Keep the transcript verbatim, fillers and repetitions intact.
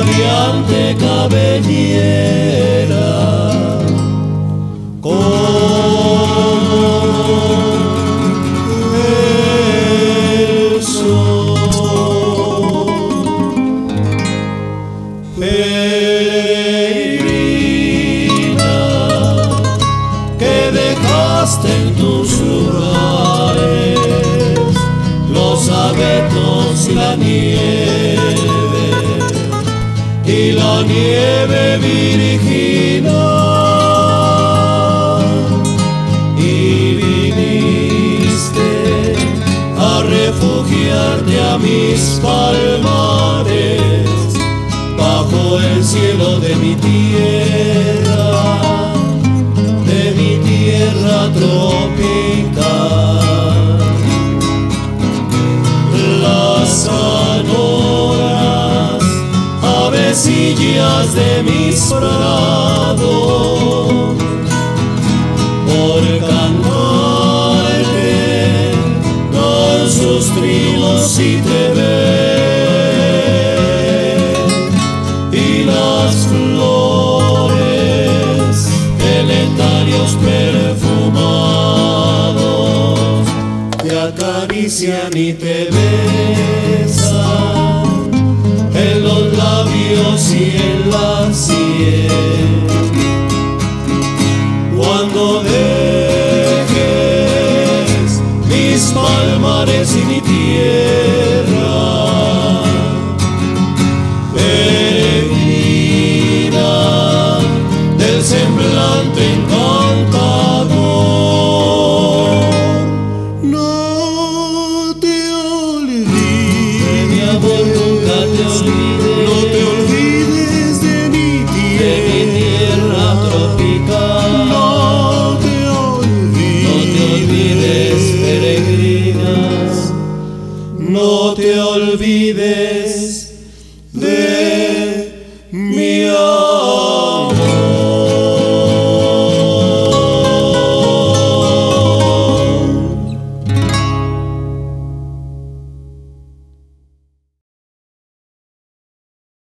radiante cabellera, como el sol. Peregrina, que dejaste en tus lugares los abetos y la nieve, y la nieve virginal, y viniste a refugiarte a mis palmares, bajo el cielo de mi tierra, de mi tierra tropical. Las sonoras avecillas de mis prados, por cantarte con sus trinos y te ven, y las flores deletarios perfumados te acarician y te besan en los labios y en la sien. Cuando dejes mis palmares y mi tierra, peregrina del semblante encantador, no te olvides, mi amor, nunca te olvides, no te olvides de mi tierra, de mi tierra tropical.